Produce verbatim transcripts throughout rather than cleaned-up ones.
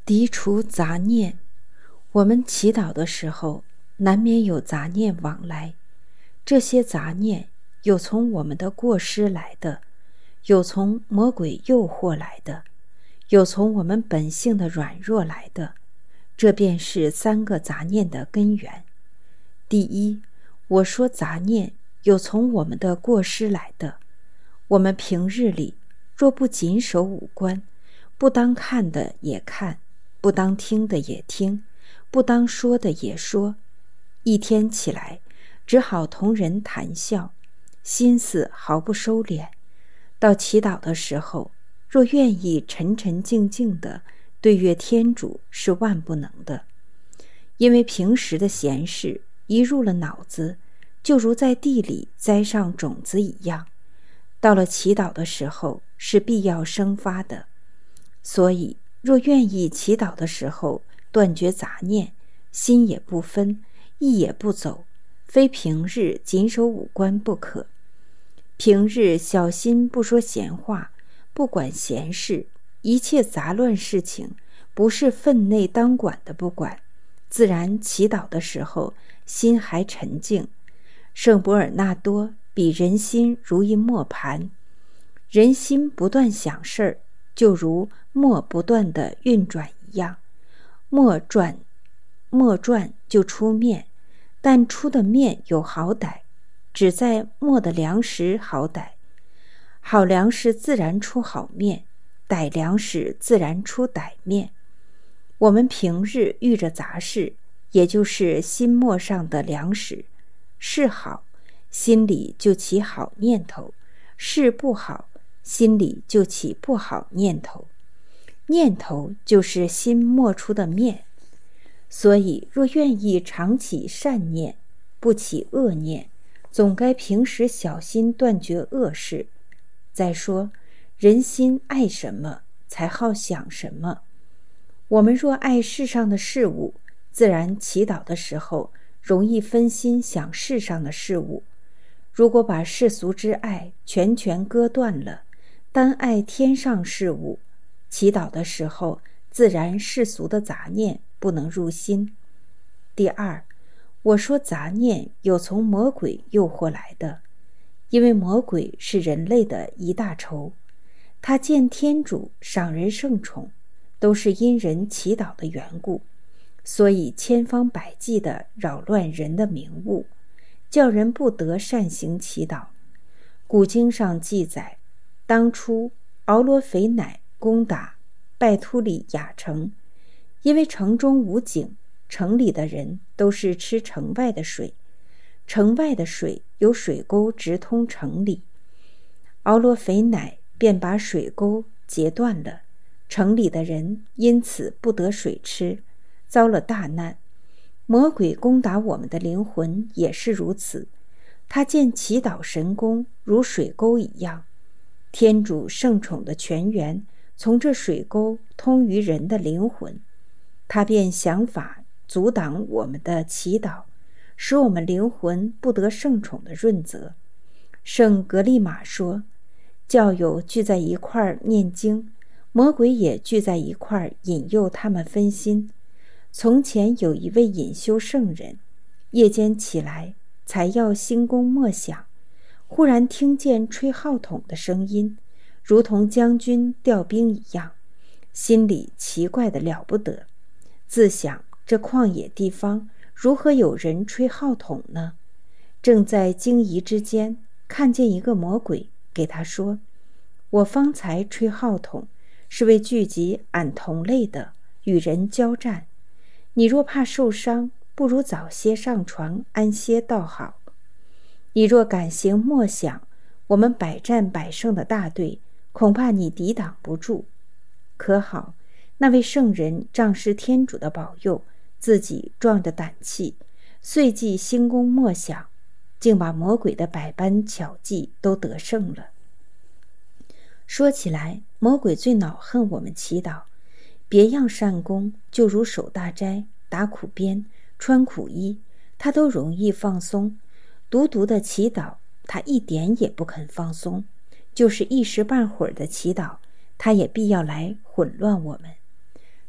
涤除杂念。我们祈祷的时候，难免有杂念往来，这些杂念有从我们的过失来的，有从魔鬼诱惑来的，有从我们本性的软弱来的，这便是三个杂念的根源。第一，我说杂念有从我们的过失来的。我们平日里若不谨守五官，不当看的也看，不当听的也听，不当说的也说，一天起来只好同人谈笑，心思毫不收敛。到祈祷的时候，若愿意沉沉静静地对阅天主，是万不能的。因为平时的闲事一入了脑子，就如在地里栽上种子一样，到了祈祷的时候是必要生发的。所以若愿意祈祷的时候断绝杂念，心也不分，意也不走，非平日谨守五官不可。平日小心不说闲话，不管闲事，一切杂乱事情不是分内当管的不管，自然祈祷的时候心还沉静。圣伯尔纳多比人心如一磨盘，人心不断想事儿，就如磨不断的运转一样，磨转磨转就出面，但出的面有好歹，只在磨的粮食好歹。好粮食自然出好面，歹粮食自然出歹面。我们平日遇着杂事，也就是心磨上的粮食，是好，心里就起好念头；是不好，心里就起不好念头。念头就是心磨出的面。所以若愿意常起善念，不起恶念，总该平时小心断绝恶事。再说，人心爱什么，才好想什么。我们若爱世上的事物，自然祈祷的时候容易分心想世上的事物。如果把世俗之爱全权割断了，单爱天上事物，祈祷的时候自然世俗的杂念不能入心。第二，我说杂念有从魔鬼诱惑来的，因为魔鬼是人类的一大仇，他见天主赏人圣宠，都是因人祈祷的缘故，所以千方百计地扰乱人的明悟，叫人不得善行祈祷。古经上记载，当初敖罗斐乃攻打拜突里亚城，因为城中无井，城里的人都是吃城外的水，城外的水有水沟直通城里，敖罗斐乃便把水沟截断了，城里的人因此不得水吃，遭了大难。魔鬼攻打我们的灵魂也是如此，他见祈祷神功如水沟一样，天主圣宠的泉源从这水沟通于人的灵魂，他便想法阻挡我们的祈祷，使我们灵魂不得圣宠的润泽。圣格利马说，教友聚在一块念经，魔鬼也聚在一块引诱他们分心。从前有一位隐修圣人，夜间起来才要兴功默想，忽然听见吹号筒的声音，如同将军调兵一样，心里奇怪的了不得，自想这旷野地方如何有人吹号筒呢？正在惊疑之间，看见一个魔鬼给他说，我方才吹号筒是为聚集俺同类的，与人交战，你若怕受伤，不如早些上床安歇倒好。你若敢行默想，我们百战百胜的大队，恐怕你抵挡不住。可好，那位圣人仗势天主的保佑，自己壮着胆气，遂即兴功默想，竟把魔鬼的百般巧计都得胜了。说起来，魔鬼最恼恨我们祈祷，别样善功，就如守大斋、打苦鞭、穿苦衣，他都容易放松，独独的祈祷他一点也不肯放松，就是一时半会儿的祈祷，他也必要来混乱我们。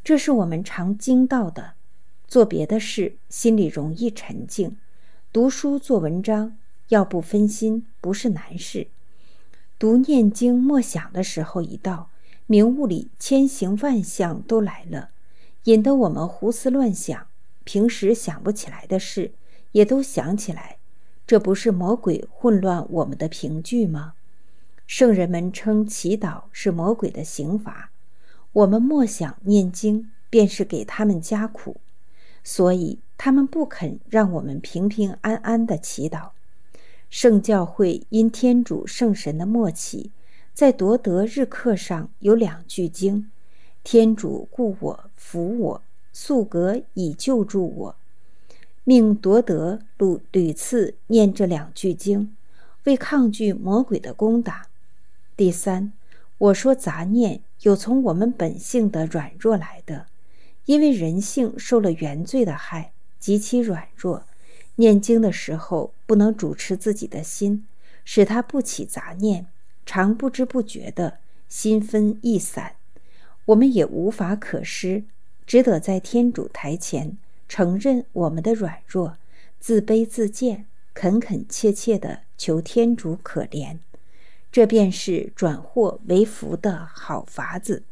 这是我们常经到的。做别的事心里容易沉静，读书做文章要不分心不是难事。读念经默想的时候一到，明悟里千形万象都来了，引得我们胡思乱想，平时想不起来的事也都想起来，这不是魔鬼混乱我们的凭据吗？圣人们称祈祷是魔鬼的刑罚，我们默想念经便是给他们加苦，所以他们不肯让我们平平安安地祈祷。圣教会因天主圣神的默契，在夺得日课上有两句经：天主顾我扶我，素格以救助我。命夺得屡屡次念这两句经，为抗拒魔鬼的攻打。第三，我说杂念有从我们本性的软弱来的，因为人性受了原罪的害，极其软弱，念经的时候不能主持自己的心，使它不起杂念，常不知不觉的心分意散。我们也无法可施，只得在天主台前承认我们的软弱，自卑自贱，恳恳切切地求天主可怜。这便是转祸为福的好法子。